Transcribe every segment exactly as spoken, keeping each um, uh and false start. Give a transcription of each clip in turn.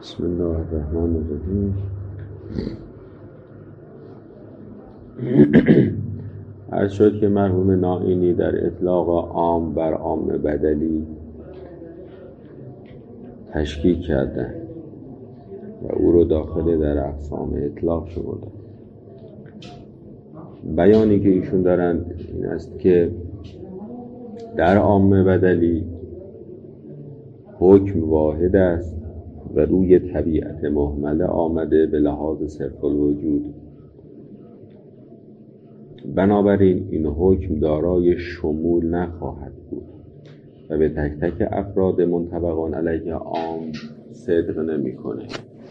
بسم الله الرحمن الرحیم. عرض شد که مرحوم نائینی در اطلاق عام بر عام بدلی تشکیک کردن و او رو داخل در اقسام اطلاق شمردن. بیانی که ایشون دارن این است که در عام بدلی حکم واحد است و روی طبیعت مهمله آمده به لحاظ صرف الوجود. بنابراین این حکم دارای شمول نخواهد بود و به تک تک افراد منطبقان علیه عام صدق نمی‌کنه.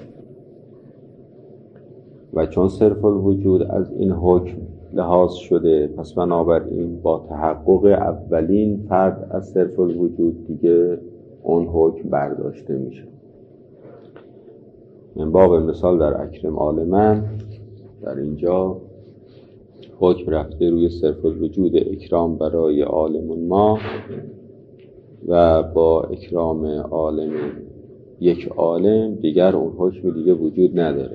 و چون صرف الوجود از این حکم لحاظ شده، پس بنابراین با تحقق اولین فرد از صرف الوجود دیگه اون حکم برداشته میشه. من باب مثال در اکرم عالمن، در اینجا حکم رفته روی صرف الوجود اکرام برای عالم ما و با اکرام عالم یک عالم دیگر اون حکم دیگه وجود نداره.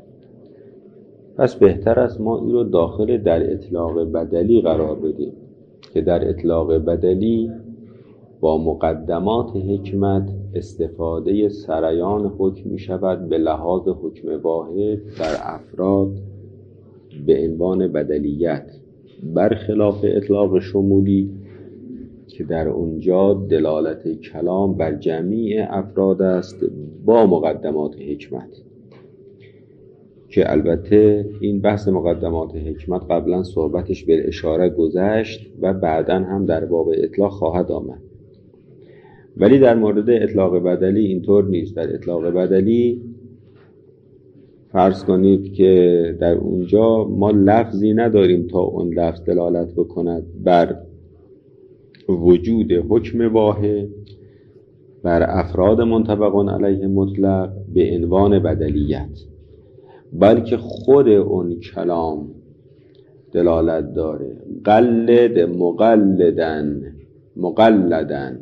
پس بهتر است ما این رو داخل در اطلاق بدلی قرار بدیم که در اطلاق بدلی با مقدمات حکمت استفاده سریان حکم می شود به لحاظ حکم واحد در افراد به عنوان بدلیت، برخلاف اطلاق شمولی که در اونجا دلالت کلام بر جمیع افراد است با مقدمات حکمت، که البته این بحث مقدمات حکمت قبلا صحبتش به اشاره گذشت و بعداً هم در باب اطلاق خواهد آمد. ولی در مورد اطلاق بدلی اینطور نیست. در اطلاق بدلی فرض کنید که در اونجا ما لفظی نداریم تا اون لفظ دلالت بکند بر وجود حکم واحد بر افراد منطبقان علیه مطلق به عنوان بدلیت، بلکه خود اون کلام دلالت داره. قلد مقلدن مقلدن،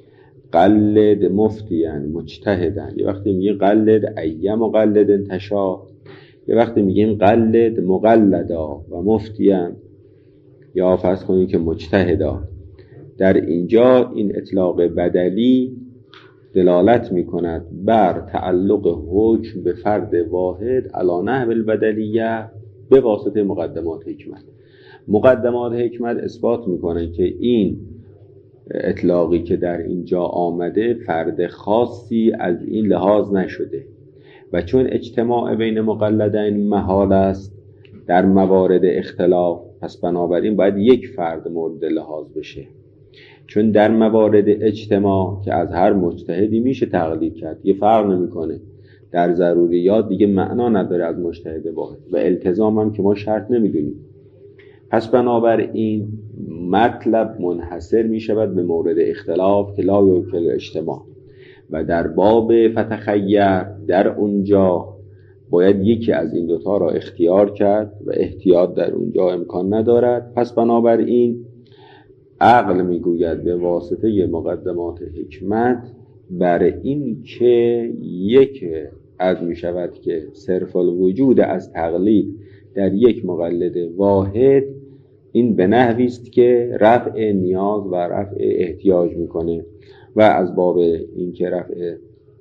قلد مفتیان مجتهدن. یه وقتی میگیم قلد ای مقلدن تشا، یه وقتی میگیم قلد مقلدا و مفتیان، یا فرض کنید که مجتهدا. در اینجا این اطلاق بدلی دلالت میکند بر تعلق حکم به فرد واحد علی نحو البدلیه به واسطه مقدمات حکمت. مقدمات حکمت اثبات میکنن که این اطلاقی که در اینجا آمده فرد خاصی از این لحاظ نشده و چون اجتماع بین مقلدین محال است در موارد اختلاف، پس بنابراین باید یک فرد مورد لحاظ بشه. چون در موارد اجتماع که از هر مجتهدی میشه تقلید کرد، یه فرق نمیکنه. در ضروریات دیگه معنا نداره از مجتهد واحد و التزام هم که ما شرط نمیدونیم. پس بنابراین مطلب منحصر میشود به مورد اختلاف که لا یوکل اجتماع، و در باب فتخیر در اونجا باید یکی از این دوتا را اختیار کرد و احتیاط در اونجا امکان ندارد. پس بنابراین عقل میگوید به واسطه مقدمات حکمت بر این که یک از میشود که صرف الوجود از تقلید در یک مقلد واحد این به نحوی است که رفع نیاز و رفع احتیاج میکنه و از باب این که رفع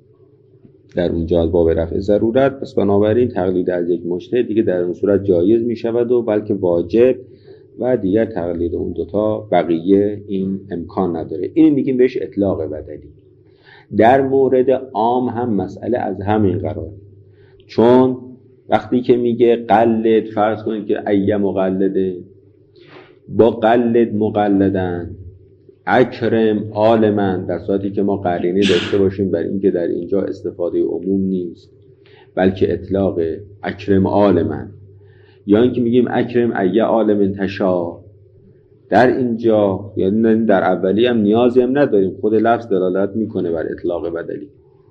در اونجا از باب رفع ضرورت، پس بنابراین تقلید از یک مجتهد دیگه در اون صورت جایز میشود و بلکه واجب، و دیگر تقلید اون دوتا بقیه این امکان نداره. این میگیم بهش اطلاق بدلی. در مورد عام هم مسئله از همین قرار، چون وقتی که میگه قلد، فرض کنید که ای مقلده با قلد مقلدن، اکرم عالمن، در صورتی که ما قرینه داشته باشیم بر این که در اینجا استفاده عموم نیست بلکه اطلاق اکرم عالمن، یا اینکه میگیم اکرم ای عالم تشا، در اینجا یعنی در اولی هم نیازی هم نداریم، خود لفظ دلالت میکنه بر اطلاق بدلی.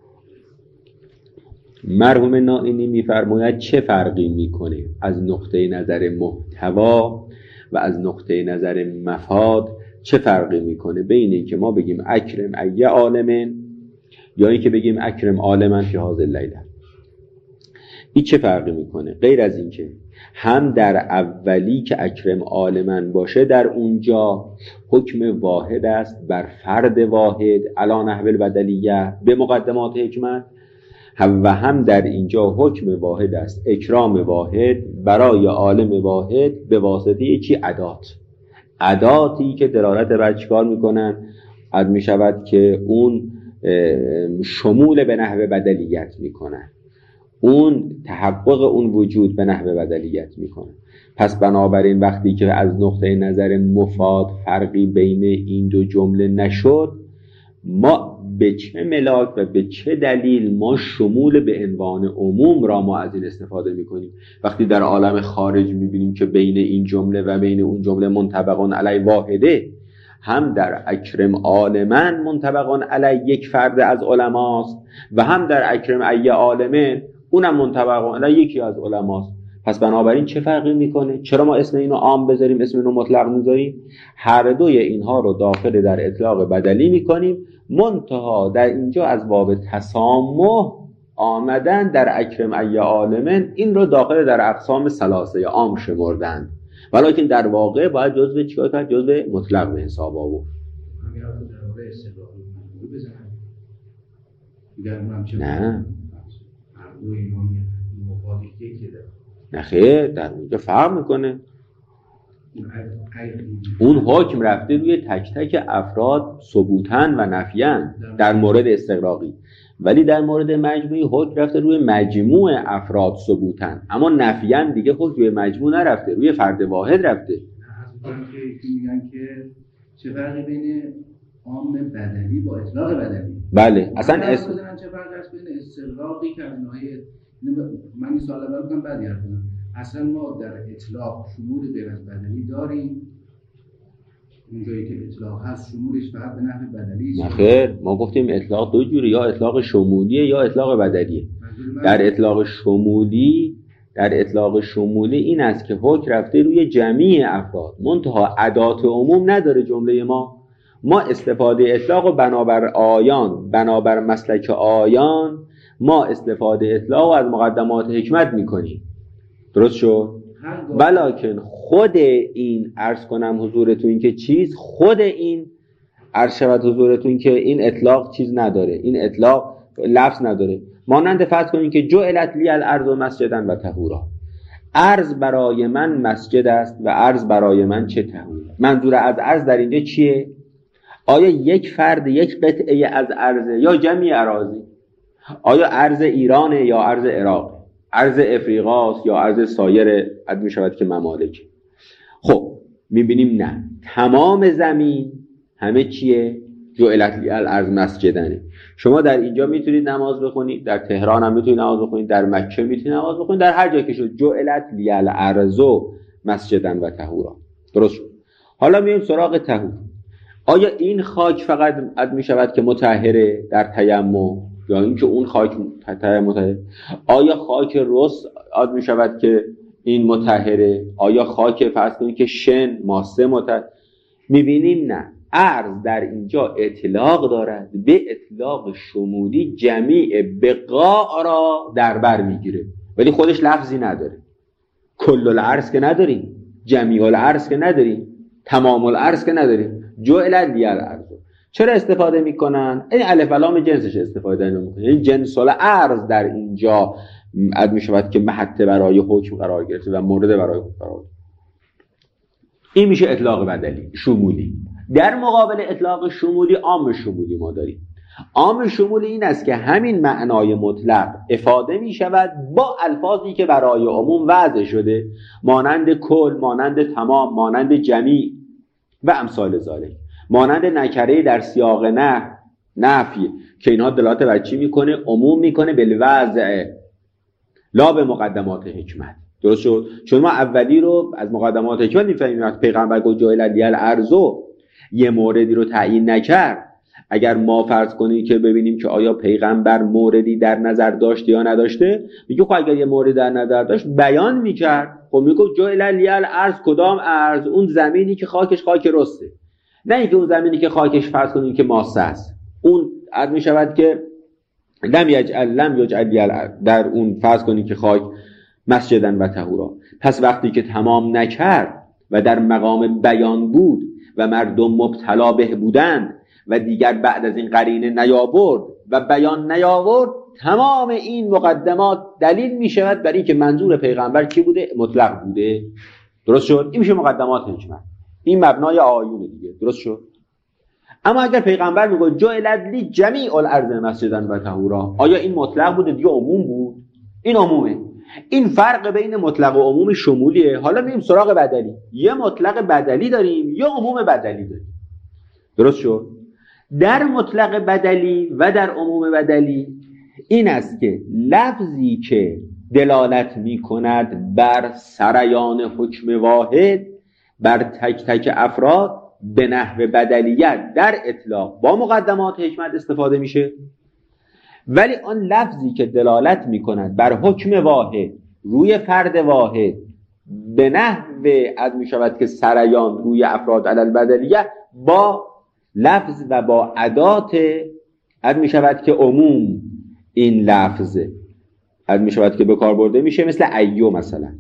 مرحوم نائینی میفرماید چه فرقی میکنه از نقطه نظر محتوا و از نقطه نظر مفاد، چه فرقی میکنه بین این که ما بگیم اکرم ای عالمن یا اینکه بگیم اکرم آل من فی هذه اللیله. این چه فرقی میکنه؟ غیر از این که هم در اولی که اکرم آل من باشه در اونجا حکم واحد است بر فرد واحد علی نحو البدلیه به مقدمات حکمت، و هم در اینجا حکم واحد است اکرام واحد برای عالم واحد به واسطه چی؟ ادات. اداتی که دلالت بر چیکار میکنن؟ اد میشود که اون شمول به نحو بدلیت میکنن، اون تحقق اون وجود به نحو بدلیت میکنه. پس بنابراین وقتی که از نقطه نظر مفاد فرقی بین این دو جمله نشد، ما به چه ملاک و به چه دلیل ما شمول به عنوان عموم را ما از این استفاده میکنیم وقتی در عالم خارج میبینیم که بین این جمله و بین اون جمله منطبقان علی واحده، هم در اکرم عالمن منطبقان علی یک فرد از علماست و هم در اکرم ای عالمن اونم منطبقان علی یکی از علماست. پس بنابراین چه فرقی میکنه؟ چرا ما اسم اینو عام بذاریم اسم اینو مطلق میذاریم؟ هر دوی اینها رو داخل در اطلاق بدلی میکنیم، منتها در اینجا از باب تسامح آمدن در اکرم ای عالمن این رو داخل در اقسام ثلاثه عام شمردن، ولیکن در واقع باید جزء چیکار کرد؟ جزء مطلق به حساب آورد. نه نه خیر، در اونجا فرق میکنه. اون حکم رفته روی تک تک افراد ثبوتن و نفیان در مورد استغراقی، ولی در مورد مجموعی حکم رفته روی مجموع افراد ثبوتن، اما نفیان دیگه حکم روی مجموع نرفته، روی فرد واحد رفته. میگن که چه فرقی بین عام بدلی با اطلاق بدلی؟ بله اصلا اس... چه فرقی هست بین استغراقی که از نوعی من این سوال رو بکنم بعد یاد کنم، اصلا ما در اطلاق شمول غیر از بدلی داریم؟ اونجایی که اطلاق هست شمولش فقط به نحو بدلی؟ نه خیر، ما گفتیم اطلاق دو جوره، یا اطلاق شمولیه یا اطلاق بدلیه. در اطلاق شمولی در اطلاق شمولی این است که حکم رفته روی جمعی افراد، منتها ادات عموم نداره جمله ما. ما استفاده اطلاق و بنابر آیان بنابر مسلک آیان ما استفاده اطلاق و از مقدمات حکمت میکنیم. درست شد؟ ولیکن خود این عرض کنم حضورتون که چیز خود این عرض شود حضورتون که این اطلاق چیز نداره، این اطلاق لفظ نداره. مانند فرض کنیم که جعلت لی الارض مسجدا و طهورا، ارض برای من مسجد است و ارض برای من چه طهور. منظور از ارض در اینجا چیه؟ آیا یک فرد یک قطعه از ارض یا جمعی اراضی؟ آیا ارض ایرانه یا ارض عراق؟ ارض افریقاست یا ارض سایر اد می شود که ممالک؟ خب میبینیم نه، تمام زمین همه چیه؟ جعلت لی الارض مسجدنه. شما در اینجا میتونید نماز بخونید، در تهران هم میتونید نماز بخونید، در مکه میتونید نماز بخونید، در هر جایی که شد جعلت لی الارض مسجدن و طهورا. درست شد. حالا میایم سراغ طهور. آیا این خاک فقط اد می شود که مطهره در تیمم یا اینکه اون خاک مطهره؟ آیا خاک رس اد می شود که این مطهره؟ آیا خاک فرض کنید که شن ماسه مطهر؟ میبینیم نه، ارض در اینجا اطلاق دارد، به اطلاق شمولی جمیع بقاع را در بر میگیره، ولی خودش لفظی نداره. کل الارض که نداریم، جمیع الارض که نداریم، تمام الارض که نداریم، جعل لی الارض. چرا استفاده میکنن؟ این الف و لام جنسش استفاده نمیکنه، این جنس الارض در اینجا اد میشود که محطه برای حکم قرار گرفته و مورد برای حکم قرار گرفته. این میشه اطلاق بدلی شمولی. در مقابل اطلاق شمولی عام شمولی ما داریم. عام شمولی این است که همین معنای مطلق افاده می شود با الفاظی که برای عموم وضع شده، مانند کل، مانند تمام، مانند جمیع و امثال ذالک، مانند نکره در سیاق نه نفی که اینها دلالت بر چی میکنه؟ عموم میکنه بالوضع لا به مقدمات حکمت. درست شد؟ چون ما اولی رو از مقدمات حکمت میفهمیم. وقتی پیغمبر گفت جعل لی الارض یه موردی رو تعیین نکرد، اگر ما فرض کنیم که ببینیم که آیا پیغمبر موردی در نظر داشته یا نداشته، میگه خب اگر یه موردی در نظر داشت بیان میکرد. خب میگه جعل لی الارض، کدام ارض؟ اون زمینی که خاکش خاک رسته، نه اینکه اون زمینی که خاکش فرض کنیم که ماسه است. اون عرض میشود که لم یجعل لم یجعل در اون فرض کنید که خاک مسجدن و طهورا. پس وقتی که تمام نکرد و در مقام بیان بود و مردم مبتلا به بودند و دیگر بعد از این قرینه نیاورد و بیان نیاورد، تمام این مقدمات دلیل می شود برای که منظور پیغمبر کی بوده؟ مطلق بوده. درست شد؟ این میشه مقدمات حکمت. این مبنای آیون دیگه. درست شد؟ اما اگر پیغمبر میگه جعلت لی جمیع الارض مسجدا و طهورا، آیا این مطلق بوده دیگه عموم بود؟ این عمومه. این فرق بین مطلق و عموم شمولیه. حالا میریم سراغ بدلی. یه مطلق بدلی داریم، یه عموم بدلی داریم. درست شد؟ در مطلق بدلی و در عموم بدلی این است که لفظی که دلالت می کند بر سریان حکم واحد بر تک تک افراد به نحو بدلیت در اطلاق با مقدمات حکمت استفاده میشه، ولی آن لفظی که دلالت می کند بر حکم واحد روی فرد واحد به نحو از می شود که سریان روی افراد علی البدلیه با لفظ و با ادات از می شود که عموم این لفظ از می شود که به کار برده میشه، مثل ایو مثلا.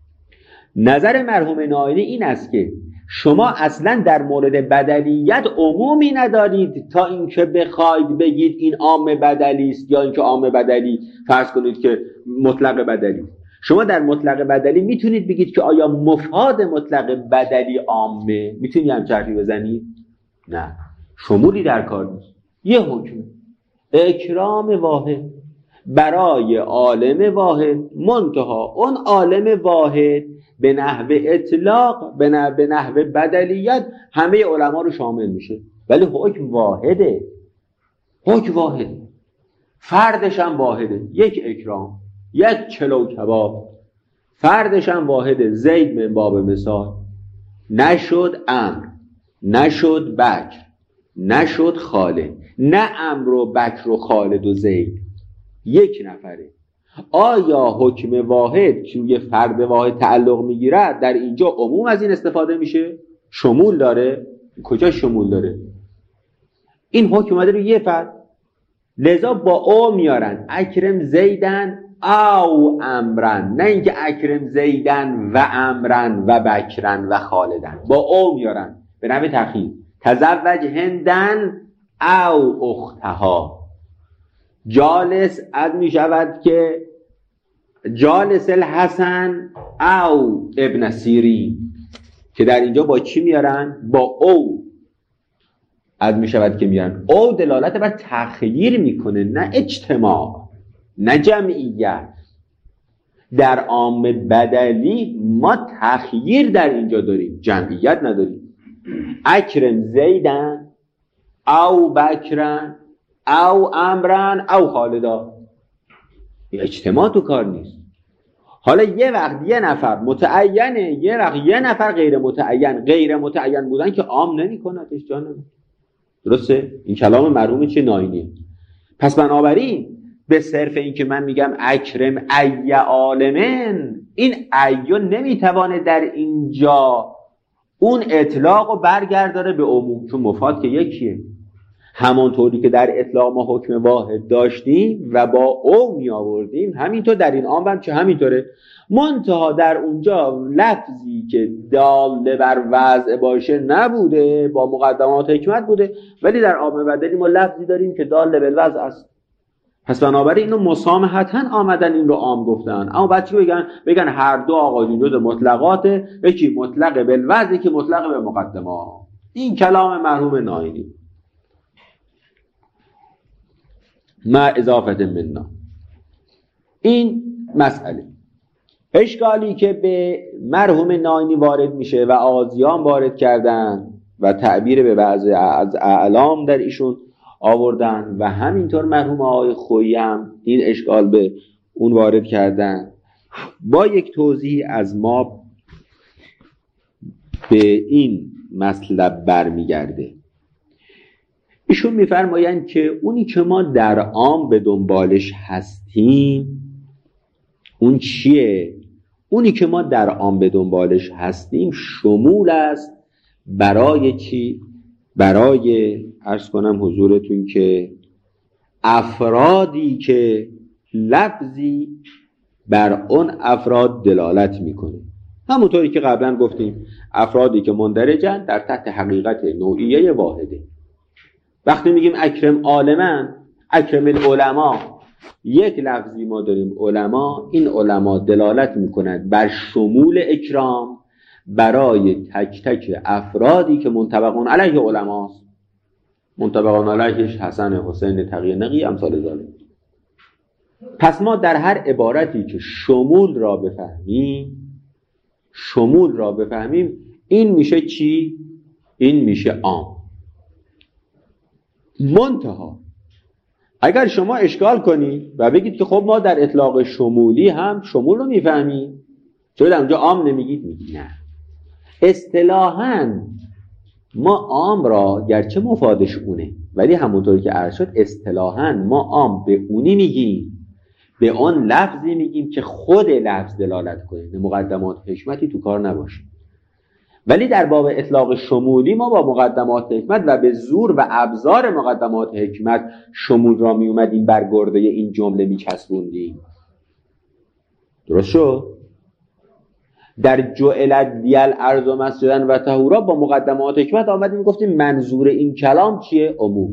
نظر مرحوم ناینی این است که شما اصلا در مورد بدلیت عمومی ندارید تا اینکه بخواید بگید این عام بدلی است یا اینکه عام بدلی فرض کنید که مطلق بدلی. شما در مطلق بدلی میتونید بگید که آیا مفاد مطلق بدلی عامه؟ میتونید هم چرخی بزنید؟ نه، شمولی در کار نیست. یه حکم اکرام واحد برای عالم واحد، منتها اون عالم واحد به نحو اطلاق به نحو, به نحو بدلیت همه علما رو شامل میشه، ولی حکم واحده. حکم واحد، فردش هم واحده. یک اکرام، یک چلو کباب، فردش هم واحده. زید من باب مثال، نشد امر، نشد بکر، نشد خالد، نه امر و بکر و خالد و زید، یک نفره. آیا حکم واحد که روی فرد واحد تعلق میگیرد در اینجا عموم از این استفاده میشه؟ شمول داره؟ کجا شمول داره؟ این حکم اومده روی یه فرد، لذا با او میارن اکرم زیدن او امرن، نه اینکه اکرم زیدن و امرن و بکرن و خالدن. با او میارن به نحو تخییر. تزوج هندن او اختها، جالس اد می شود که جالس الحسن او ابن سیرین، که در اینجا با چی میارن؟ با او اد می شود که میارن. او دلالت بر تخییر میکنه، نه اجتماع، نه جمعیت. در عام بدلی ما تخییر در اینجا داریم، جمعیت نداریم. اکرم زیدن او بکرن او امرن او خالدا، اجتماع تو کار نیست. حالا یه وقت یه نفر متعینه، یه وقت یه نفر غیر متعین. غیر متعین بودن که عام نمی کندش جانم. درسته؟ این کلام مرحوم چه ناینیه. پس بنابراین به صرف این که من میگم اکرم ای عالمن، این ایو نمیتوانه در اینجا اون اطلاق رو برگرداره به عموم، چون مفاد که یکیه. همانطوری که در اطلاق ما حکم واحد داشتیم و با او می آوردیم، همینطور در این عام هم چه همینطوره. منتها در اونجا لفظی که دال بر وضع باشه نبوده، با مقدمات حکمت بوده، ولی در عام بدلی ما لفظی داریم که دال بر وضع است. پس بنابراین اینو مسامحتاً آمدن این رو عام گفتن. اما بعد چی بگن؟ بگن هر دو آقا جون جز مطلقاته، یکی مطلق بالوضع، یکی مطلق به مقدمات. این کلام مرحوم ناینی ما اضافت مننا. این مسئله. اشکالی که به مرحوم ناینی وارد میشه و آزیان وارد کردن و تعبیر به بعض از اعلام در ایشون آوردن و همینطور مرحوم آقای خویی هم این اشکال به اون وارد کردن، با یک توضیح از ما به این مطلب برمیگرده. ایشون میفرمایند که اونی که ما در عام به دنبالش هستیم اون چیه؟ اونی که ما در عام به دنبالش هستیم شمول است برای چی؟ برای عرض کنم حضورتون که افرادی که لفظی بر اون افراد دلالت میکنه. همونطوری که قبلا گفتیم افرادی که مندرجن در تحت حقیقت نوعیه واحده. وقتی میگیم اکرم عالمن، اکرم العلماء، یک لفظی ما داریم علما، این علما دلالت میکنند بر شمول اکرام برای تک تک افرادی که منطبقون علیه علماست. منطبقون علیهش حسن، حسین، تقی، نقی، امثال ذالک. پس ما در هر عبارتی که شمول را بفهمیم شمول را بفهمیم این میشه چی؟ این میشه عام. منتها اگر شما اشکال کنید و بگید که خب ما در اطلاق شمولی هم شمول رو میفهمیم، چرا در اونجا عام نمیگید؟ میگید نه، اصطلاحاً ما عام را گرچه مفادش اونه ولی همونطوری که عرض شد اصطلاحاً ما عام به اونی میگیم، به اون لفظی میگیم که خود لفظ دلالت کنه، مقدمات حکمتی تو کار نباشه. ولی در باب اطلاق شمولی ما با مقدمات حکمت و به زور و ابزار مقدمات حکمت شمول را می اومدیم بر گرده این جمله می چسبوندیم. درست شد؟ در جعلت لیل ارض مسجدا و طهورا با مقدمات حکمت آمدیم گفتیم منظور این کلام چیه؟ عموم.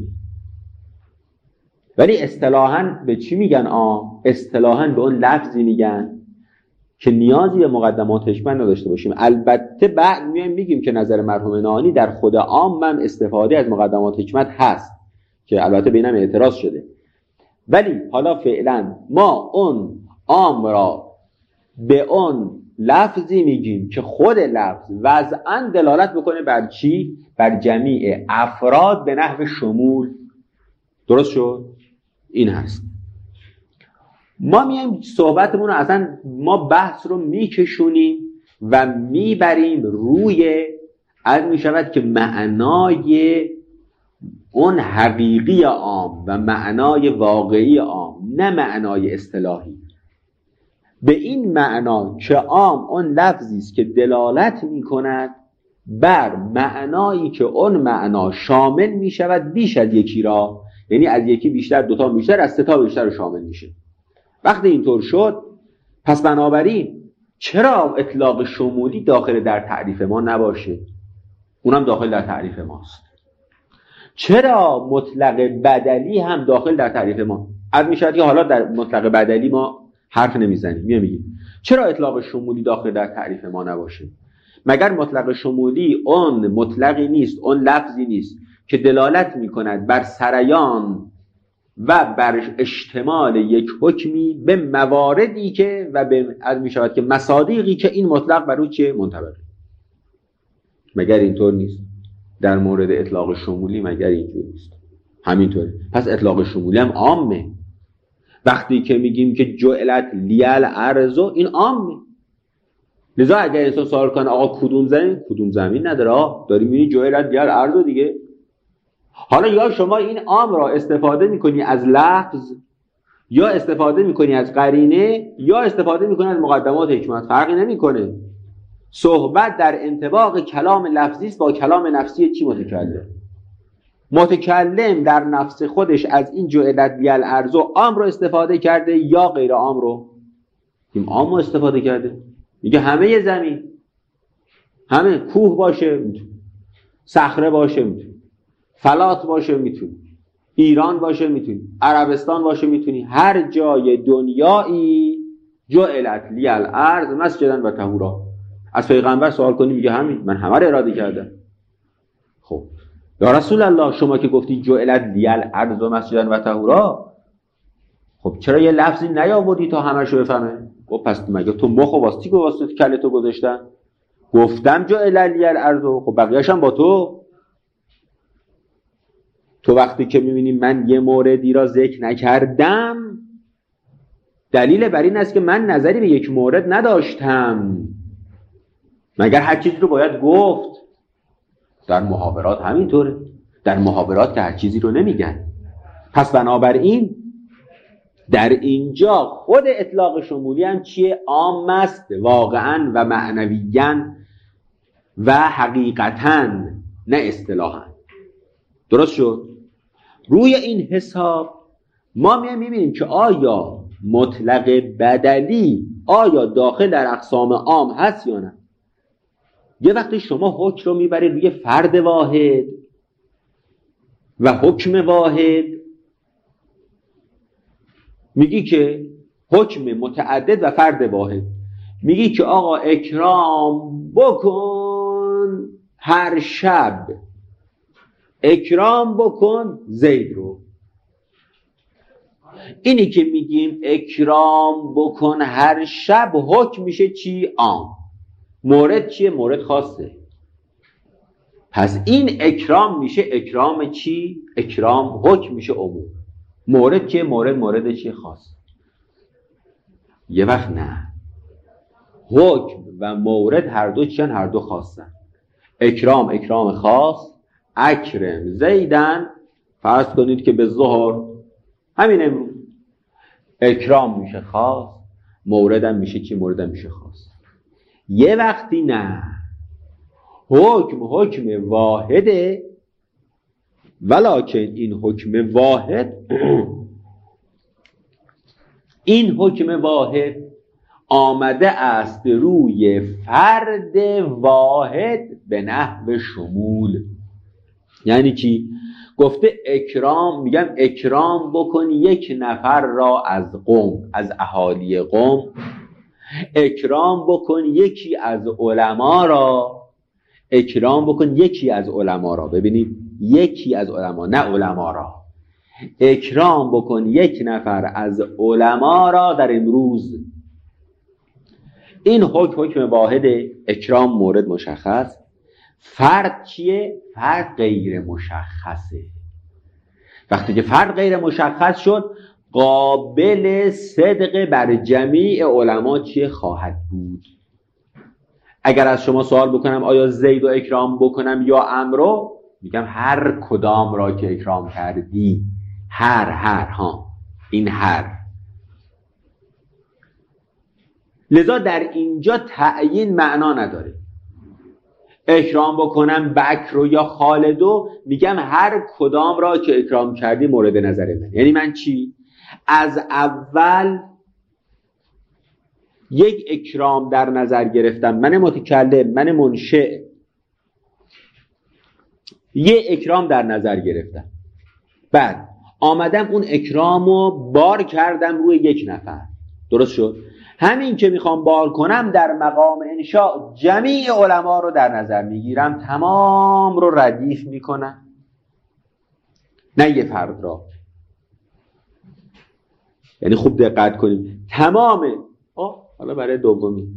ولی اصطلاحاً به چی میگن عام؟ اصطلاحاً به اون لفظی میگن که نیازی به مقدمات حکمت نداشته باشیم. البته بعد میایم میگیم که نظر مرحوم نانی در خود عام هم استفاده از مقدمات حکمت هست که البته بینم اعتراض شده. ولی حالا فعلا ما اون عام را به اون لفظی میگیم که خود لفظ وضعاً دلالت بکنه بر چی؟ بر جمیع افراد به نحو شمول. درست شد؟ این هست. ما میایم صحبتمون رو اصلا ما بحث رو میکشونیم و میبریم روی عرض میشود که معنای اون حقیقی عام و معنای واقعی عام، نه معنای اصطلاحی. به این معنا که عام اون لفظی است که دلالت میکند بر معنایی که اون معنا شامل میشود بیش از یکی را، یعنی از یکی بیشتر، دوتا بیشتر، از سه تا بیشتر رو شامل میشه. وقتی اینطور شد پس بنابراین چرا اطلاق شمولی داخل در تعریف ما نباشه؟ اونم داخل در تعریف ماست. چرا مطلق بدلی هم داخل در تعریف ما؟ از میشود که حالا در مطلق بدلی ما حرف نمیزنیم، میام میگیم چرا اطلاق شمولی داخل در تعریف ما نباشه؟ مگر مطلق شمولی اون مطلقی نیست، اون لفظی نیست که دلالت میکند بر سریان و بر اشتمال یک حکمی به مواردی که و به از می شود که مصادیقی که این مطلق بر او چه منطبقه؟ مگر اینطور نیست؟ در مورد اطلاق شمولی مگر اینطور نیست؟ همینطوره. پس اطلاق شمولی هم عامه. وقتی که میگیم که جعلت لیل ارض، این عامه. لذا اگر انسان سوال کنه آقا کدوم زمین؟ کدوم زمین نداره، آقا داری میبینی جعلت لیل ارض دیگه. حالا یا شما این عام را استفاده میکنی از لفظ، یا استفاده میکنی از قرینه، یا استفاده میکنی از مقدمات حکمت، فرقی نمیکنه. صحبت در انطباق کلام لفظی است با کلام نفسی چی متکلم. متکلم در نفس خودش از این جعلت لیل ارض عام رو استفاده کرده یا غیر عام رو؟ این عام رو استفاده کرده. میگه همه زمین، همه کوه باشه میتونه، صخره باشه میتونه، فلات باشه میتونی، ایران باشه میتونی، عربستان باشه میتونی، هر جای دنیایی جعلت لیل ارض مسجدا و طهورا. از پیغمبر سوال کنی میگه همین، من همه رو اراده کردم. خب یا رسول الله شما که گفتی جعلت لیل ارض مسجدا و طهورا، خب چرا یه لفظی نیاوردی تا همه‌شو بفهمه؟ خب پس مگه تو مخ و واسطی که واسط کلتو گذاشتن؟ گفتم جعلت لیل ارض، خب بقیه‌اش هم با تو. تو وقتی که میبینی من یه موردی را ذکر نکردم، دلیل بر این است که من نظری به یک مورد نداشتم. مگر هر چیزی رو باید گفت؟ در محاورات همینطوره. در محاورات که هر چیزی رو نمیگن. پس بنابراین در اینجا خود اطلاق شمولی هم چیه؟ عام است واقعا و معنویاً و حقیقتاً، نه اصطلاحاً. درست شد؟ روی این حساب ما میایم میبینیم که آیا مطلق بدلی آیا داخل در اقسام عام هست یا نه. یه وقتی شما حکم رو میبرید روی فرد واحد و حکم واحد، میگی که حکم متعدد و فرد واحد، میگی که آقا اکرام بکن هر شب، اکرام بکن زید رو. اینی که میگیم اکرام بکن هر شب حکم میشه چی؟ عام. مورد چیه؟ مورد خاصه. پس این اکرام میشه اکرام چی؟ اکرام حکم میشه عموم. مورد چیه؟ مورد مورد چیه؟ خاص. یه وقت نه، حکم و مورد هر دو چیان؟ هر دو خاصن. اکرام اکرام خاص، اکرم زیدن، فرض کنید که به ظهر همین امروز اکرام میشه خاص، موردم میشه چی؟ موردم میشه خاص. یه وقتی نه، حکم حکم واحده، ولکن این حکم واحد این حکم واحد آمده است روی فرد واحد به نحو شمول. یعنی چی؟ گفته اکرام، میگم اکرام بکن یک نفر را از قوم، از اهالی قوم، اکرام بکن یکی از علما را، اکرام بکن یکی از علما را. ببینید، یکی از علما، نه علما را. اکرام بکن یک نفر از علما را در امروز. این حکم حکم واحد، اکرام مورد مشخص. فرد چیه؟ فرد غیر مشخصه. وقتی که فرد غیر مشخص شد، قابل صدق بر جمیع علما چیه؟ خواهد بود. اگر از شما سوال بکنم آیا زید و اکرام بکنم یا عمرو، میگم هر کدام را که اکرام کردی. هر هر ها این هر. لذا در اینجا تعیین معنا نداره. اکرام بکنم بکر یا خالدو، میگم هر کدام را که اکرام کردی مورد نظر من. یعنی من چی؟ از اول یک اکرام در نظر گرفتم، من متکلم، من منشئ، یک اکرام در نظر گرفتم، بعد آمدم اون اکرامو بار کردم روی یک نفر. درست شد؟ همین که میخوام بار کنم در مقام انشاء جمیع علما رو در نظر میگیرم، تمام رو ردیف میکنم، نه یه فرد را. یعنی خوب دقت کنیم، تمام آه حالا برای دومی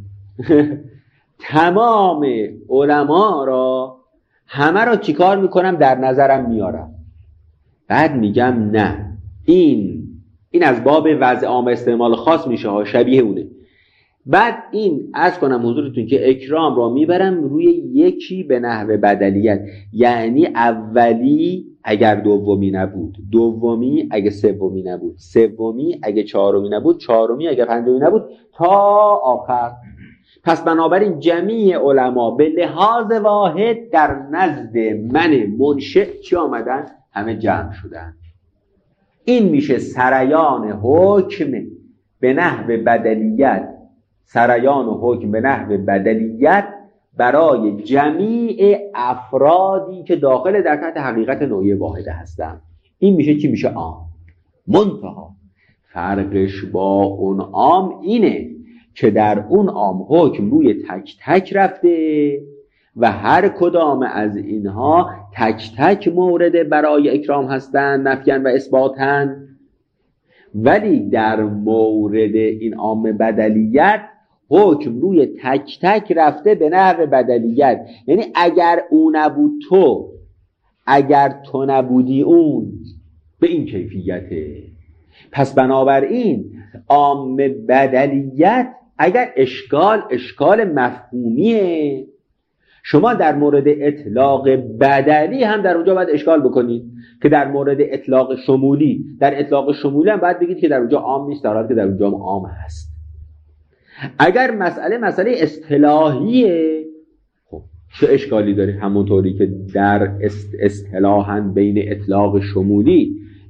تمام علما را، همه را چیکار میکنم؟ در نظرم میارم. بعد میگم نه، این این از باب وضع عام استعمال خاص میشه ها، شبیه اونه. بعد این عرض کنم حضورتون که اکرام را میبرم روی یکی به نحو بدلیت. یعنی اولی اگر دومی نبود، دومی اگه سومی نبود، سومی اگه چهارمی نبود، چهارمی اگه پنجمی نبود، تا آخر. پس بنابراین جمیع علما به لحاظ واحد در نزد من منشئ چی آمدن؟ همه جمع شدن. این میشه سریان حکم به نحو بدلیت، سریان حکم به نحو بدلیت برای جمیع افرادی که داخل در تحت حقیقت نوعی واحده هستند. این میشه چی؟ میشه عام. منتها فرقش با اون عام اینه که در اون عام حکم روی تک تک رفته و هر کدام از اینها تک تک مورد برای اکرام هستند، نفیاً و اثباتاً. ولی در مورد این عام بدلیت حکم روی تک تک رفته به نحو بدلیت. یعنی اگر او نبود تو، اگر تو نبودی اون، به این کیفیته. پس بنابراین عام بدلیت اگر اشکال اشکال مفهومیه، شما در مورد اطلاق بدلی هم در اونجا باید اشکال بکنید که در مورد اطلاق شمولی، در اطلاق شمولی هم باید بگید که در اونجا عام نیست، در حالی که در اونجا عام هست. اگر مسئله مسئله اصطلاحیه، خب چه اشکالی داره؟ همونطوری که در اصطلاحاً بین اطلاق شمولی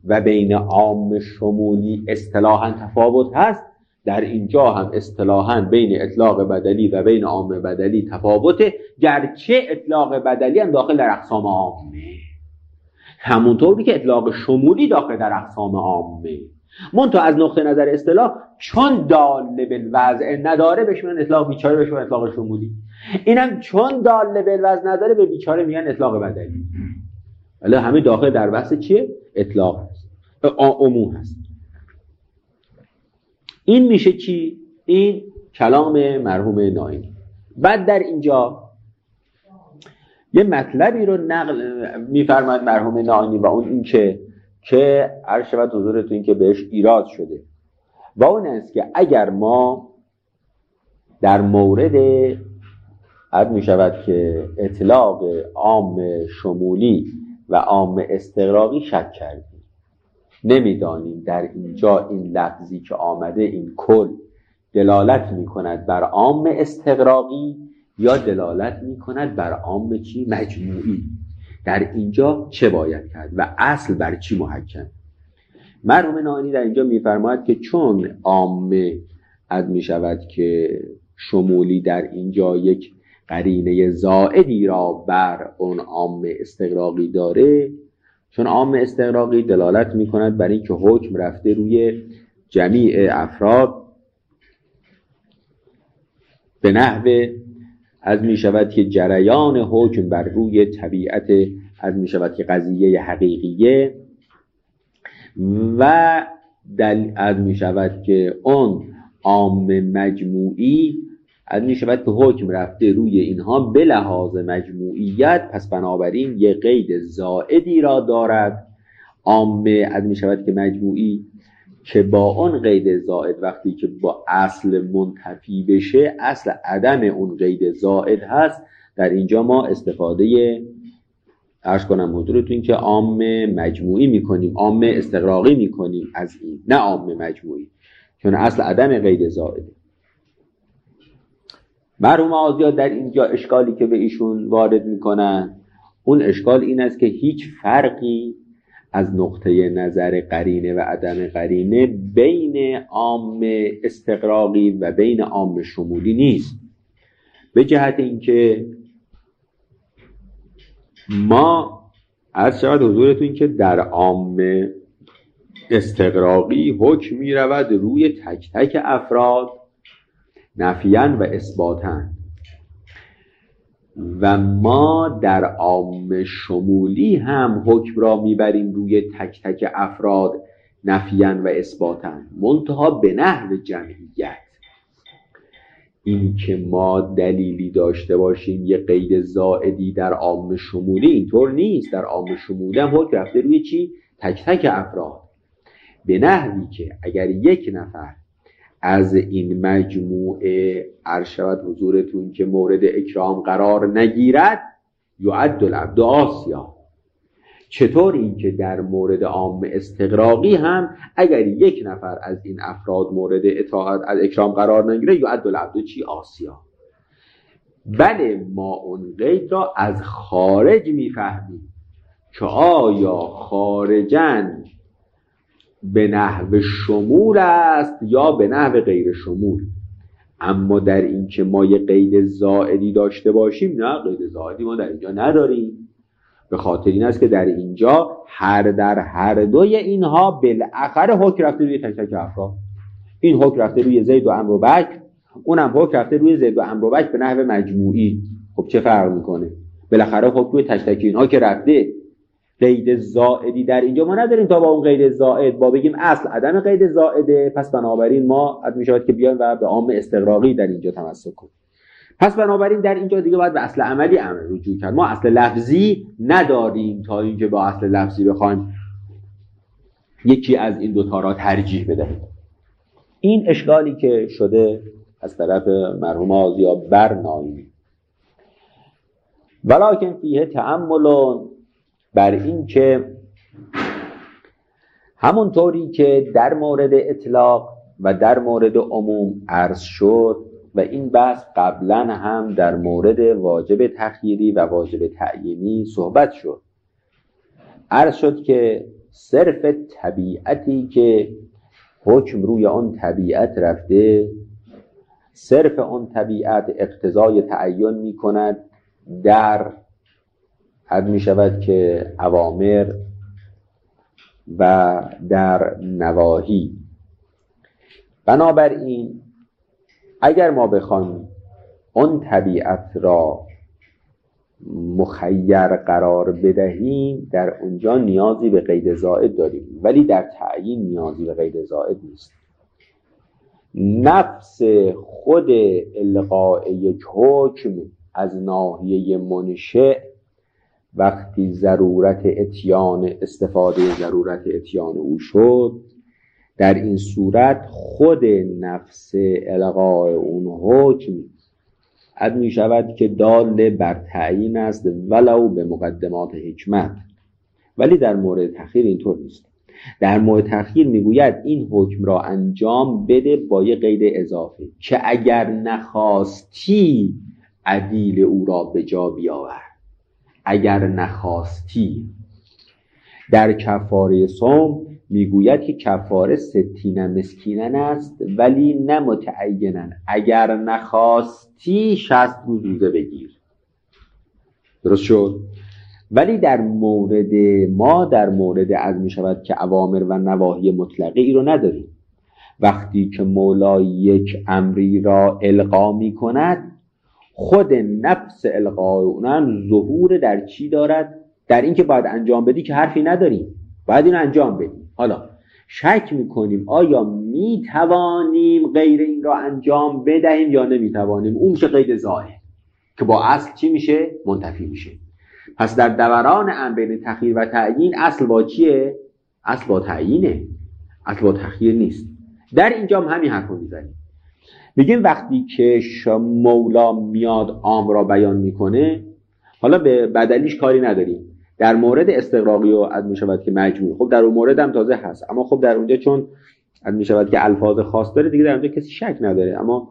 و بین عام شمولی اصطلاحاً تفاوت هست، در اینجا هم اصطلاحاً بین اطلاق بدلی و بین عام بدلی تفاوته، گرچه اطلاق بدلی هم داخل در اقسام عامه، همونطوری که اطلاق شمولی داخل در اقسام عامه. منتها از نقطه نظر اصطلاح چون دال بالوضع نداره بهش میگن اطلاق بیچاره، بهش میگن اطلاق شمولی. اینم چون دال بالوضع نداره به بیچاره میگن اطلاق بدلی. ولی همه داخل در بحث چیه؟ اطلاق هست، عموم هست. این میشه چی؟ این کلام مرحوم ناینی. بعد در اینجا یه مطلبی رو نقل میفرماید مرحوم ناینی و اون این که که عرض شود حضورتون این که بهش ایراد شده و اون است که اگر ما در مورد عرض می شود که اطلاق عام شمولی و عام استغراقی شک کردیم، نمیدانیم در اینجا این لفظی که آمده این کل دلالت می کند بر عام استغراقی یا دلالت می کند بر عام چی؟ مجموعی. در اینجا چه باید کرد و اصل بر چی محکم؟ مرحوم ناینی در اینجا میفرماید که چون عامه از می شود که شمولی در اینجا یک قرینه زائدی را بر اون عام استغراقی داره، چون عام استغراقی دلالت می کند بر این که حکم رفته روی جمیع افراد به نحو از می شود که جریان حکم بر روی طبیعت از می شود که قضیه حقیقیه و دل از می شود که اون عام مجموعی از می شود که حکم رفته روی اینها به لحاظ مجموعیت، پس بنابراین یه قید زائدی را دارد عام از می شود که مجموعی که با اون قید زائد وقتی که با اصل منتفی بشه اصل عدم اون قید زائد هست. در اینجا ما استفاده عرض کنم حضورتون که عام مجموعی میکنیم، عام استغراقی میکنیم از این، نه عام مجموعی، چون اصل عدم قید زائده. مرحوم آزیا در اینجا اشکالی که به ایشون وارد میکنن اون اشکال این است که هیچ فرقی از نقطه نظر قرینه و عدم قرینه بین عام استغراقی و بین عام شمولی نیست، به جهت اینکه ما عرض شود حضورتون که در عام استغراقی حکم می رود روی تک تک افراد نفیاً و اثباتاً و ما در عام شمولی هم حکم را میبریم روی تک تک افراد نفیاً و اثباتاً، منتها به نحو جمعیت. این که ما دلیلی داشته باشیم یه قید زائدی در عام شمولی اینطور نیست. در عام شمولی هم حکم رفته روی چی؟ تک تک افراد، به نحوی که اگر یک نفر از این مجموعه عرض شود حضورتون که مورد اکرام قرار نگیرد یعد العبد عاصیا. چطور این که در مورد عام استغراقی هم اگر یک نفر از این افراد مورد اطاعت از اکرام قرار نگیره یعد العبد چی؟ عاصیا. بله ما اون قید را از خارج میفهمیم که آیا خارجاً به نحو شمول است یا به نحو غیر شمول، اما در این که ما یه قید زائدی داشته باشیم نه، قید زائدی ما در اینجا نداریم. به خاطر این است که در اینجا هر در هر دوی اینها بالاخره حکم رفته روی تک تک افراد. این حکم رفته روی زید و عمرو و بکر، اونم حکم رفته روی زید و عمرو و بکر به نحو مجموعی. خب چه فرق میکنه؟ بالاخره حکم روی تک تک اینها که رفته. قید زائدی در اینجا ما نداریم تا با اون قید زائد با بگیم اصل عدم قید زائده، پس بنابراین ما از میشود که بیایم و به عام استغراقی در اینجا تمسک کنیم. پس بنابراین در اینجا دیگه باید به اصل عملی امر رجوع کرد. ما اصل لفظی نداریم تا اینکه با اصل لفظی بخوایم یکی از این دو تا را ترجیح بدهیم. این اشکالی که شده از طرف مرحوم آزیا بر ناینی. ولکن فیه تأمل، بر این که همونطوری که در مورد اطلاق و در مورد عموم عرض شد و این بحث قبلا هم در مورد واجب تخییری و واجب تعیینی صحبت شد، عرض شد که صرف طبیعتی که حکم روی آن طبیعت رفته، صرف آن طبیعت اقتضای تعین می کند در حد می شود که اوامر و در نواهی. بنابراین اگر ما بخوایم آن طبیعت را مخیر قرار بدهیم، در اونجا نیازی به قید زائد داریم، ولی در تعیین نیازی به قید زائد نیست. نفس خود القاء یک حکم از ناحیه منشأ وقتی ضرورت اتیان استفاده ضرورت اتیان او شد، در این صورت خود نفس القاء اون حکم اد می شود که دال بر تعیین است ولو به مقدمات حکمت. ولی در مورد تأخیر اینطور نیست. در مورد تأخیر میگوید این حکم را انجام بده با یه قید اضافه که اگر نخواستی عدیل او را به جا بیاور. اگر نخواستی. در کفاره صوم میگوید که کفاره ستین مسکینن است ولی نه متعینن. اگر نخواستی شصت روز روزه بگیر. درست شد؟ ولی در مورد ما در مورد از می شود که اوامر و نواهی مطلقه ای رو نداریم. وقتی که مولا یک امری را القا می کند، خود نفس القا اونم ظهور در چی دارد؟ در این که باید انجام بدی که حرفی نداریم، باید این انجام بدیم. حالا شک میکنیم آیا میتوانیم غیر این را انجام بدهیم یا نمیتوانیم. اون که قید زائد که با اصل چی میشه؟ منتفی میشه. پس در دوران امر بین تأخیر و تعیین اصل با چیه؟ اصل با تعیینه، اصل با تأخیر نیست. در اینجا هم همین حرف رو میزنیم. میگیم وقتی که مولا میاد امر را بیان میکنه، حالا به بدلیش کاری نداریم. در مورد استغراقی و عد میشود که مجموع، خب در اون مورد هم تازه هست، اما خب در اونجا چون عد میشود که الفاظ خاص داره دیگه در اونجا کسی شک نداره. اما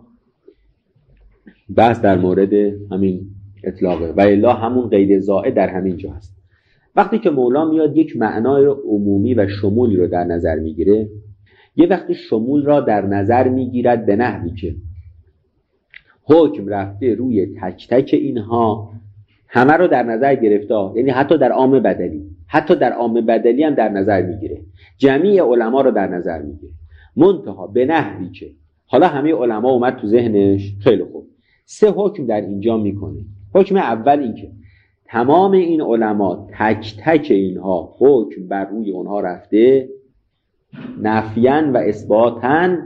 بس در مورد همین اطلاقه و الا همون قید زائد در همین جا هست. وقتی که مولا میاد یک معنای عمومی و شمولی رو در نظر میگیره، یه وقتی شمول را در نظر میگیرد به نحوی که حکم رفته روی تک تک اینها، همه رو در نظر گرفته، یعنی حتی در عام بدلی، حتی در عام بدلی هم در نظر میگیره، جمیع علما رو در نظر میگیره، منتها به نحوی که حالا همه علما اومد تو ذهنش خیلی خوب سه حکم در اینجا میکنه. حکم اول این که تمام این علما تک تک اینها حکم بر روی اونها رفته نفیاً و اثباتاً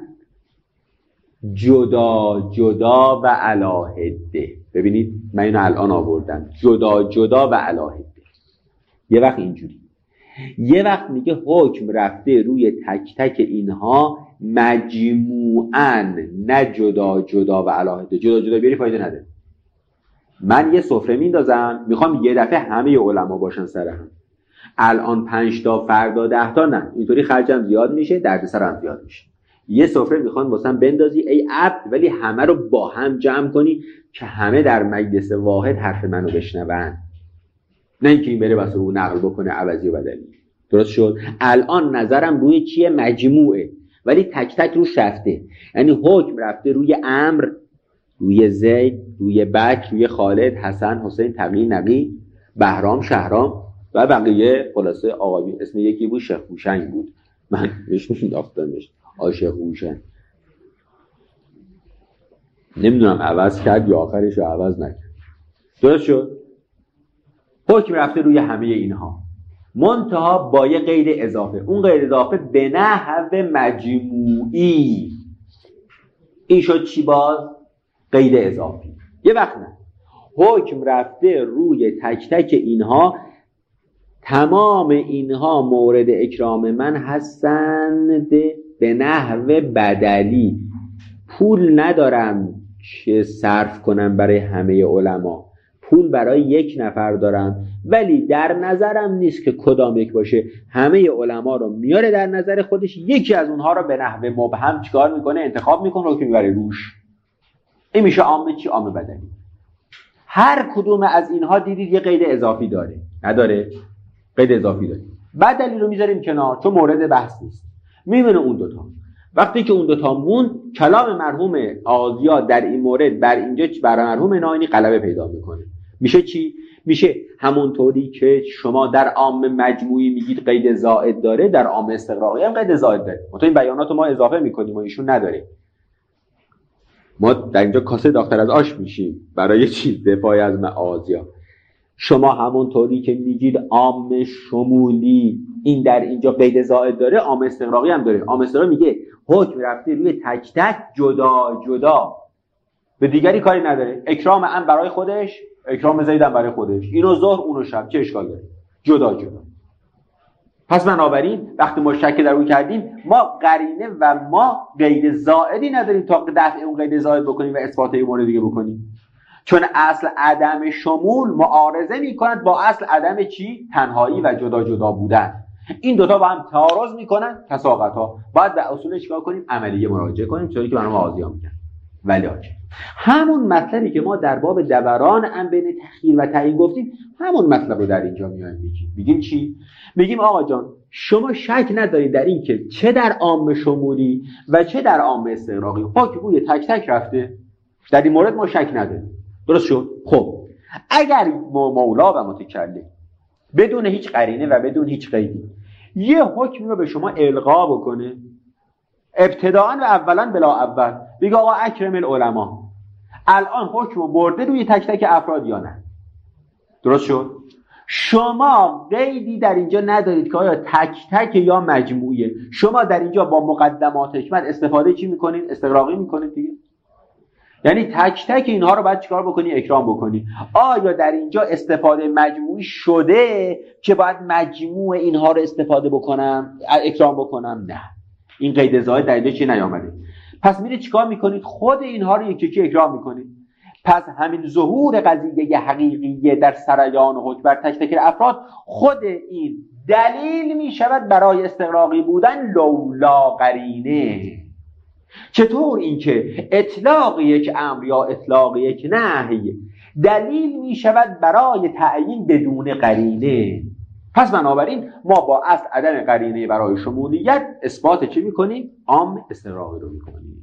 جدا جدا و علاهده. ببینید من اینو الان آوردم، جدا جدا و علاهده. یه وقت اینجوری، یه وقت میگه حکم رفته روی تک تک اینها مجموعاً، نه جدا جدا و علاهده. جدا جدا بیاری فایده نداره. من یه سفره میندازم میخوام یه دفعه همه علما باشن سر هم، الان پنج تا فردا ده تا، نه اینطوری خرجم زیاد میشه، دردسرم زیاد میشه. یه سفره میخوان واسم بندازی ای عبد، ولی همه رو با هم جمع کنی که همه در مجلس واحد حرف منو بشنون، نه اینکه این بره واسه رو نقل بکنه عوضی و بدلی. درست شد؟ الان نظرم روی چیه؟ مجموعه، ولی تک تک روش رفته. یعنی حکم رفته روی امر، روی زید، روی بکر، روی خالد، حسن، حسین، تقی، نقی، بهرام، شهرام و بقیه. خلاصه آقایی اسم یکی بود شیخ هوشنگ بود، من بهش انداختمش آقای شیخ هوشنگ. نمیدونم عوض کرد یا آخرش رو عوض نکرد. درست شد؟ حکم رفته روی همه اینها، منتها با یه قید اضافه. اون قید اضافه به نحو مجموعی. این شد چی باز؟ قید اضافی. یه وقت نه، حکم رفته روی تک تک اینها، تمام اینها مورد اکرام من هستند به نحو بدلی. پول ندارم که صرف کنم برای همه علما، پول برای یک نفر دارم، ولی در نظرم نیست که کدام یک باشه. همه علما رو میاره در نظر خودش، یکی از اونها رو به نحو مبهم چیکار میکنه؟ انتخاب میکنه رو که میبره روش. این میشه عامه چی؟ عامه بدلی. هر کدوم از اینها دیدید یه قید اضافی داره، نداره؟ قید اضافی داره. بدلی رو میذاریم کنار چون مورد بحث نیست، میمونه اون دوتا. وقتی که اون دوتا مون، کلام مرحوم آزیا در این مورد بر اینجا بر مرحوم ناینی غلبه پیدا میکنه. میشه چی؟ میشه همونطوری که شما در عام مجموعی میگید قید زائد داره، در عام استغراقی هم قید زائد داره. ما تو این بیانات ما اضافه میکنیم و ایشون نداره. ما در اینجا کاسه داختر از آش میشیم برای چی؟ دفاع از معازیا. شما همونطوری که میگید عام شمولی این در اینجا قید زائد داره، عام استغراقی هم داره. عام استغراقی میگه حکم رفته روی تک تک جدا جدا، به دیگری کاری نداره. اکرام ان برای خودش، اکرام زید هم برای خودش، اینو ظهر اونو شب، چه اشکال داره؟ جدا جدا. پس بنابراین وقتی ما شک در اون کردیم، ما قرینه و ما قید زائدی نداریم تا دفع اون قید زائد بکنیم و اثبات این مورد دیگه بکنیم، چون اصل عدم شمول معارضه میکند با اصل عدم چی؟ تنهایی و جدا جدا بودن. این دوتا با هم تعارض میکنن، تساقط ها. باید به اصول چیکار کنیم؟ عملیه مراجعه کنیم، چون که برام آزیا میگن. ولی آجه همون مطلبی که ما در باب دوران ام بین تخییر و تعیین گفتیم، همون مطلب رو در اینجا میایم میگیم. میگیم چی؟ میگیم آقا جان شما شک ندارید در این که چه در عام شمولی و چه در عام استغراقی حکم روی تک تک رفته. در این مورد ما شک نداریم. درست شد؟ خب اگر مولا و متکلم بدون هیچ قرینه و بدون هیچ قیدی یه حکمی رو به شما القا بکنه، ابتداءً و اولاً بلا اول بگه آقا اکرم العلماء، الان حکم رو برده روی تک تک افراد یا نه؟ درست شد؟ شما قیدی در اینجا ندارید که آیا تک تک یا مجموعیه. شما در اینجا با مقدمات حکمت استفاده چی میکنید؟ استغراقی میکنید دیگه. یعنی تک تک اینها رو باید چیکار بکنی؟ اکرام بکنی. آیا در اینجا استفاده مجموعی شده که باید مجموع اینها رو استفاده بکنم، اکرام بکنم؟ نه، این قید زائد در اینجا چی نیامده. پس میره چیکار میکنید؟ خود اینها رو یکی یکی اکرام میکنید. پس همین ظهور قضیه حقیقیه در سریان حکم بر تک تک افراد، خود این دلیل میشود برای استغراقی بودن لولا قرینه. چطور اینکه اطلاق یک امر یا اطلاق یک نهی دلیل می شود برای تعیین بدون قرینه؟ پس بنابراین ما با اصل عدم قرینه برای شمولیت اثبات چی می کنیم؟ عام استغراقی رو می کنیم.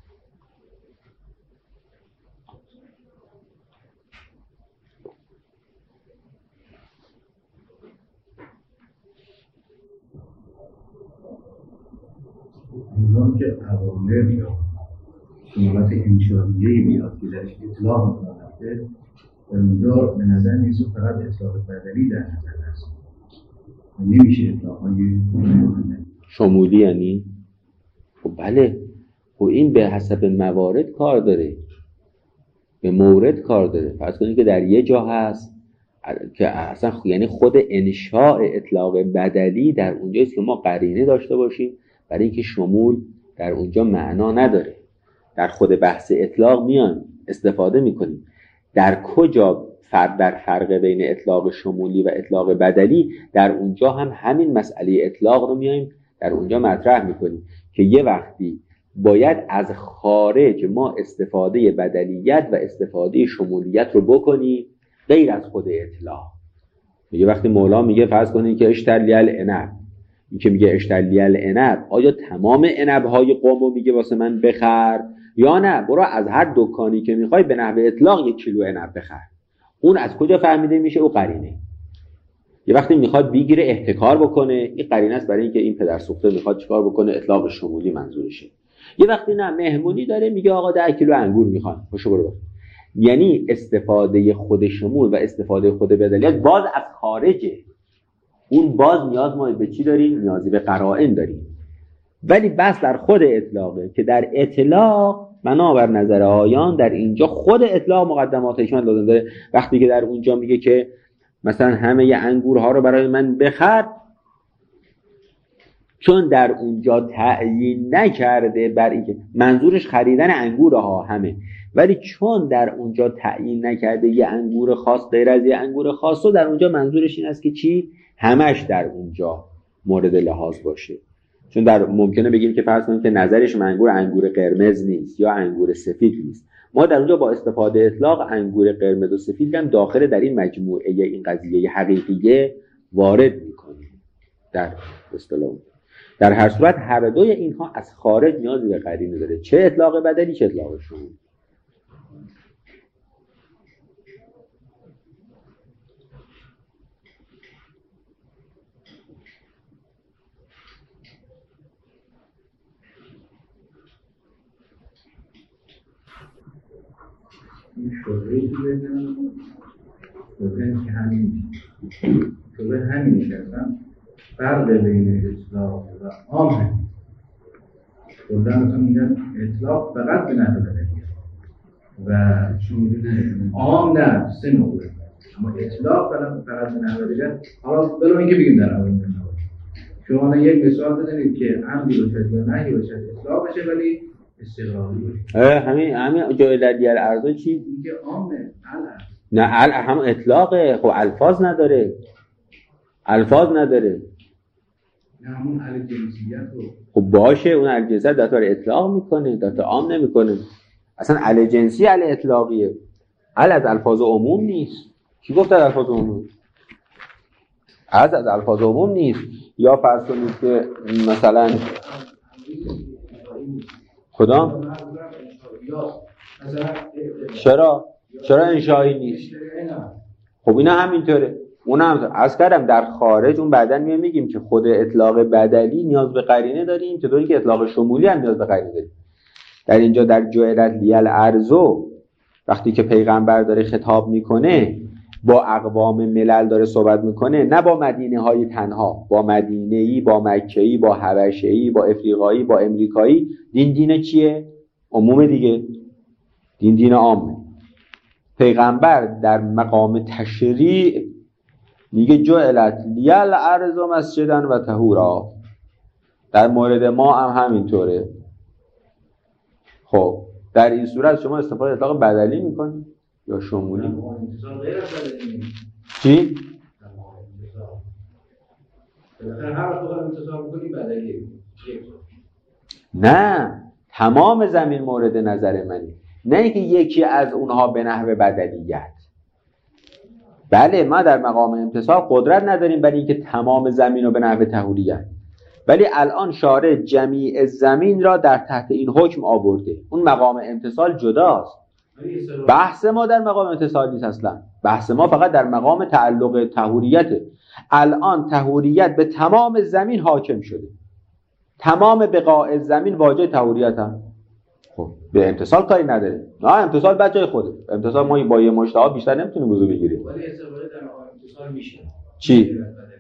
نظام که عوامر یا سنت انشائیه‌ای میاد که درش اطلاق میکنه، در اونجا به نظر میسه فقط اطلاق بدلی در نظر هست، نمیشه اطلاقهای شمولی. یعنی خب بله، خب این به حسب موارد کار داره، به مورد کار داره. فرض کنید که در یه جا هست که اصلا یعنی خود انشاء اطلاق بدلی در اونجاست که ما قرینه داشته باشیم برای اینکه شمول در اونجا معنا نداره. در خود بحث اطلاق میان استفاده میکنیم. در کجا فرق در فرق بین اطلاق شمولی و اطلاق بدلی، در اونجا هم همین مسئله اطلاق رو میایم در اونجا مطرح میکنیم که یه وقتی باید از خارج ما استفاده بدلیت و استفاده شمولیت رو بکنیم غیر از خود اطلاق. میگه وقتی مولا میگه فرض کنید که اشتری العنب، این که میگه اشتری العنب، آیا تمام عنب‌های قومو میگه واسه من بخر یا نه برو از هر دکانی که میخوای به نحو اطلاق یک کیلو عنب بخر؟ اون از کجا فهمیده میشه؟ او قرینه. یه وقتی میخواد بگیره احتکار بکنه، این قرینه است برای اینکه این پدر سوخته میخواد چیکار بکنه؟ اطلاق شمولی منظورشه. یه وقتی نه مهمونی داره میگه آقا ده کیلو انگور میخوام، پاشو برو. یعنی استفاده خود شمول و استفاده خود بدلیت باز از خارجه. اون باز نیاز ما به چی داریم؟ نیازی به قرائن داریم. ولی بس در خود اطلاقه که در اطلاق بنابر نظر آیان در اینجا خود اطلاق مقدمات حکمت لازم داره. وقتی که در اونجا میگه که مثلا همه ی انگورها رو برای من بخر، چون در اونجا تعیین نکرده بر اینکه منظورش خریدن انگورها همه، ولی چون در اونجا تعیین نکرده یه انگور خاص غیر از یه انگور خاص، و در اونجا منظورش این است که چی؟ همش در اونجا مورد لحاظ باشه. چون در ممکنه بگیم که فرض کنیم که نظرش انگور انگور قرمز نیست یا انگور سفید نیست. ما در اونجا با استفاده اطلاق انگور قرمز و سفید هم داخل در این مجموعه این قضیه حقیقیه وارد میکنیم. در اصطلاح. در هر صورت هر دوی اینها از خارج نیازی به قرینه داره، چه اطلاق بدلی چه اطلاق شمولی. این شبهی تو بگم شبهی که همین شبه همینی کردم فرق بین اطلاق و عام همین بودن مثلا میگن اطلاق فقط به نحو بدلی و عام نه سه نوعه، اما اطلاق فقط به نحو بدلی. حالا برو اینکه بگیم در اول نحو شما یک مثال بزنید که امری باشد یا نهی باشد اطلاق بشه ولی استقراقی باشه. همین همین جای در دیگر ارزا چی؟ اینکه عامه الان نه ال هم اطلاقه، خب الفاظ نداره، الفاظ نداره. نه همون ال جنسیت رو خب باشه اون ال جنسیت در طور اطلاق میکنه، در طور عام نمیکنه. اصلا ال جنسی ال اطلاقیه، ال از الفاظ عموم نیست. کی گفت از الفاظ عموم؟ از از الفاظ عموم نیست. یا فرض کنید که مثلا کدام؟ چرا؟ چرا انشایی نیست؟ خب اینا همینطوره. اون هم از کردم در خارج اون بعدن میام میگیم که خود اطلاق بدلی نیاز به قرینه داریم، چطوری که اطلاق شمولی هم نیاز به قرینه داریم. در اینجا در جعلت لیل ارزو وقتی که پیغمبر داره خطاب میکنه با اقوام ملل داره صحبت میکنه، نه با مدینه های تنها، با مدینه‌ای، با مکه‌ای، با حبشه‌ای، با افریقایی، با امریکایی. دین دین چیه؟ عموم دیگه، دین دین عامه. پیغمبر در مقام تشریع میگه جعلت لیل ارض مسجدا و طهورا. در مورد ما هم همینطوره. خب در این صورت شما استفاده اطلاق بدلی میکنید یا شمولی؟ چی؟ نه تمام زمین مورد نظر منی، نه اینکه یکی از اونها به نحو بدلیت. بله ما در مقام امتصال قدرت نداریم برای اینکه تمام زمین رو به نحو طهوریت، ولی الان شارع جمیع زمین را در تحت این حکم آورده. اون مقام امتصال جداست. بحث ما در مقام امتصال نیست اصلا. بحث ما فقط در مقام تعلق طهوریته. الان طهوریت به تمام زمین حاکم شده، تمام بقاع زمین واجه طهوریت هم. خب به امتصال کاری نداره. نه امتصال بچه خوده. امتصال ما با یه مجتهد بیشتر نمیتونیم وضو بگیریم. ولی استفاده در مقام امتصال میشه. چی؟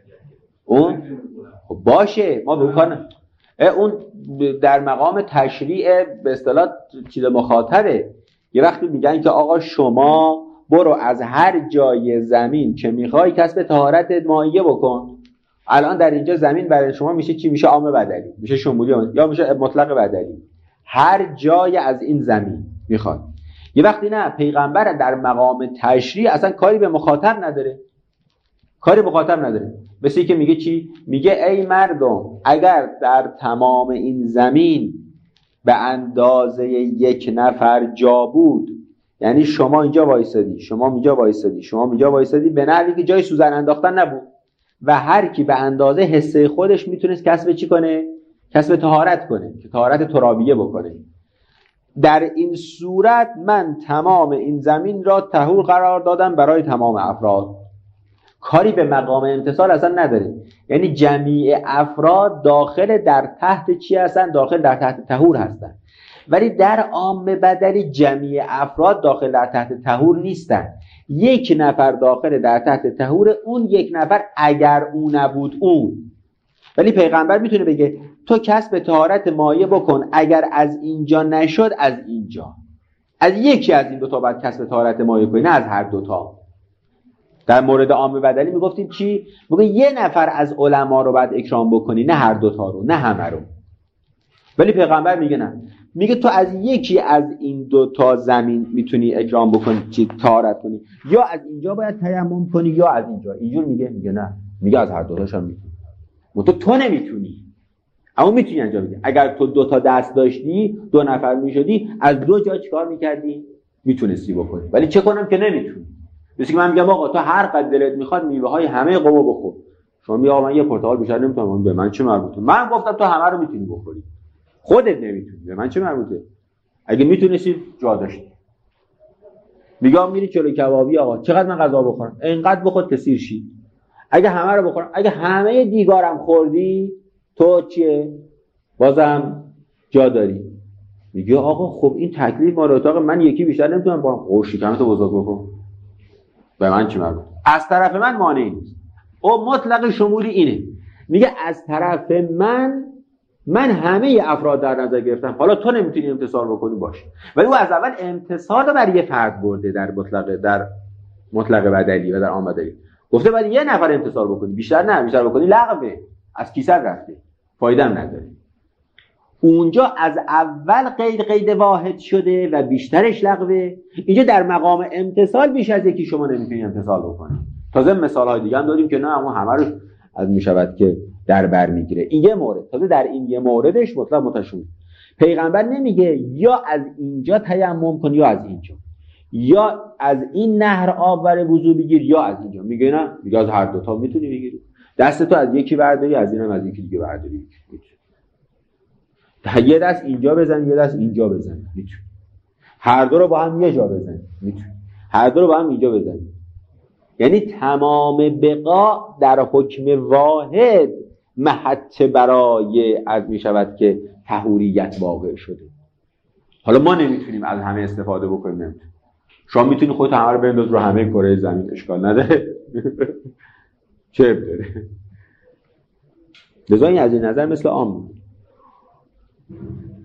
اون خب باشه ما به کار اون در مقام تشریع به اصطلاح چیز مخاطبه. یه وقتی میگن که آقا شما برو از هر جای زمین که میخوای کسب طهارت مائیه بکن. الان در اینجا زمین برای شما میشه چی؟ میشه عام بدلی، میشه شمولی یا میشه مطلق بدلی. هر جای از این زمین میخواد. یه وقتی نه پیغمبر در مقام تشریع اصلا کاری به مخاطب نداره، کاری به مخاطب نداره. مثل که میگه چی؟ میگه ای مردم اگر در تمام این زمین به اندازه یک نفر جا بود، یعنی شما اینجا وایسادی، شما اینجا وایسادی، شما اینجا وایسادی، به نحوی که جای سوزن انداختن نبود و هر کی به اندازه حصه خودش میتونست کسب چی کنه؟ کسب طهارت کنه، که طهارت ترابیه بکنه. در این صورت من تمام این زمین را طهور قرار دادم برای تمام افراد. کاری به مقام امتصال اصلا نداره. یعنی جمیع افراد داخل در تحت چی هستن؟ داخل در تحت طهور هستن. ولی در عام بدلی جمیع افراد داخل در تحت طهور نیستن. یک نفر داخل در تحت طهور، اون یک نفر اگر اون نبود اون. ولی پیغمبر میتونه بگه تو کسب طهارت مایه بکن، اگر از اینجا نشد از اینجا، از یکی از این دو تا باید کسب طهارت مایه کنی، نه از هر دو تا. در مورد عام بدلی میگفتیم چی؟ میگه یه نفر از علما رو باید اکرام بکنی، نه هر دو تا رو، نه همه رو. ولی پیغمبر میگه نه، میگه تو از یکی از این دو تا زمین میتونی اکرام بکنی، چی طهارت کنی، یا از اینجا باید تیمم کنی یا از اینجا. اینجور میگه میگه نه، میگه از هر دو تاش هم میتونی. تو تو نمیتونی، اما میتونی انجام بدی. اگر تو دو تا دست داشتی، دو نفر میشدی، از دو جا چیکار میکردی؟ میتونستی بکنی. ولی چه کنم که نمیتونی. مثل که من میگم آقا تو هر قد دلت میخواد میوه های همه قومو بخور، شما میگی آقا من یه پرتقال بیشتر نمیتونم، به من چه مربوطه؟ من گفتم تو همه رو میتونی بخوری، خودت نمیتونی، به من چه مربوطه؟ اگه میتونستی جا داشتی. میگم میری جلوی کبابی، آقا چقدر من غذا بخورم؟ اینقدر بخور که سیر شی. اگه همه رو بخورم، اگه همه دیگارم خوردی، تو چیه؟ بازم جا داری. میگه آقا خب این تکلیف مال اتاق من، یکی بیشتر نمیتونم بخورم. خب شکمتو بزرگ بکن، به من چی مربوطه؟ از طرف من مانعی نیست. او مطلق شمولی اینه، میگه از طرف من من همه افراد در نظر گرفتم، حالا تو نمیتونی امتثال بکنی باشه، ولی او از اول امتثال رو برای یه فرد برده در مطلق در مطلق بدلی و در عام بدلی. گفته باید یه نفر امتثال بکنی، بیشتر نه، بیشتر بکنی لغوه، از کیسه رفته، فایده هم نداره. اونجا از اول قید قید واحد شده و بیشترش لغوه، اینجا در مقام امتثال بیش از یکی شما نمیتونی امتثال بکنی. تازه مثال‌های دیگه هم داریم که نه اما همه رو از میشود که در بر میگیره. این یه مورد، تازه در این یه موردش مطلق متشابه. پیغمبر نمیگه یا از اینجا تیمم کن یا از اینجا، یا از این نهر آب برای وضو بگیر یا از اینجا. میگه نه، میگه از هر دو تا میتونی بگیری، دست تو از یکی برداری، از اینم از یکی دیگه برداری. یه دست اینجا بزن، یه دست اینجا بزن، میتونی. هر دو رو با هم یه جا بزن، میتونی. هر دو رو با هم اینجا بزن. یعنی تمام بقا در حکم واحد محط برای از میشود که طهوریت واقع شده. حالا ما نمیتونیم از همه استفاده بکنیم، نمیتونیم. شما میتونی خودت همه رو بنداز رو همه کره زمین، اشکال نداره. چه داره؟ لذا این از این نظر مثل عام بود.